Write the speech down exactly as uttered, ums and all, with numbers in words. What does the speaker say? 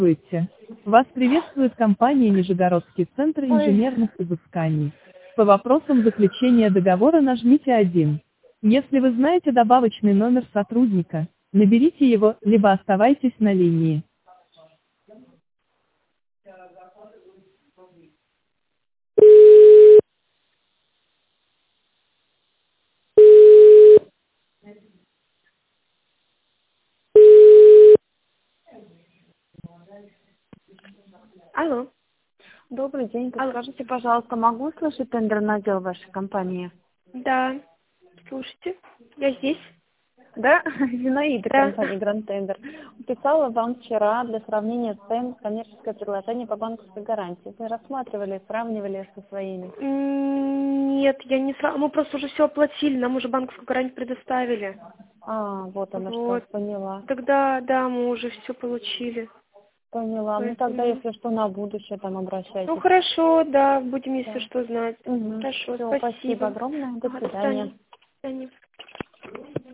Здравствуйте. Вас приветствует компания Нижегородский центр Ой, инженерных изысканий. По вопросам заключения договора нажмите один. Если вы знаете добавочный номер сотрудника, наберите его, либо оставайтесь на линии. алло, Добрый день. алло, Подскажите, пожалуйста, могу услышать тендерный отдел вашей компании? да, слушайте, я здесь, Да, Зинаида, да. компания Grand Tender. Писала вам вчера для сравнения цен коммерческое предложение по банковской гарантии. Вы рассматривали, сравнивали со своими? М, Нет, я не сра- мы просто уже все оплатили, нам уже банковскую гарантию предоставили. А, вот она что, Вот, поняла. тогда, да, мы уже все получили, Поняла. Ну тогда, поэтому... если что, на будущее там Ну, обращайтесь. хорошо, да, будем, если Да. что, знать. Угу. Хорошо, Все, спасибо спасибо. огромное. До Ага, до свидания. свидания. До свидания.